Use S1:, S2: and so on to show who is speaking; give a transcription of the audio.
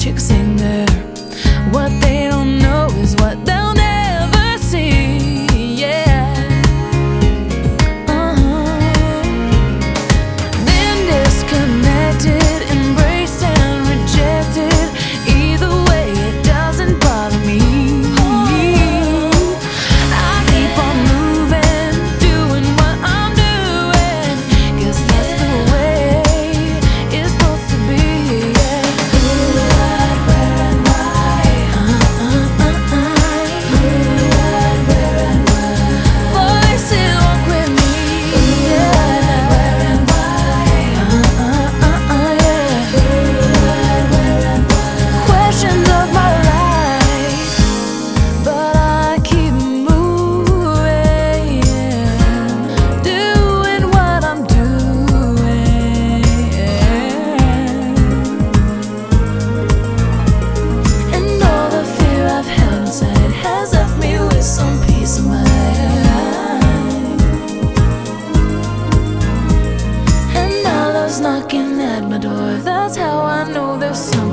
S1: chicks ain't there. What they don't know is what they'll never see. Yeah. Been disconnected, embraced and rejected. Either way, it doesn't bother me. I keep on moving, doing what I'm doing, 'cause that's the way it's supposed to be. Yeah. Who, what, where and why? Who, what, where and why? Voices walk with me. Yeah. Who, what, where and why? Yeah. Who, what, where and why? Questions of my life, but I keep moving, doing what I'm doing. And all the fear I've held inside has left me with some peace of mind. And now love's knocking at my door. That's how I know there's some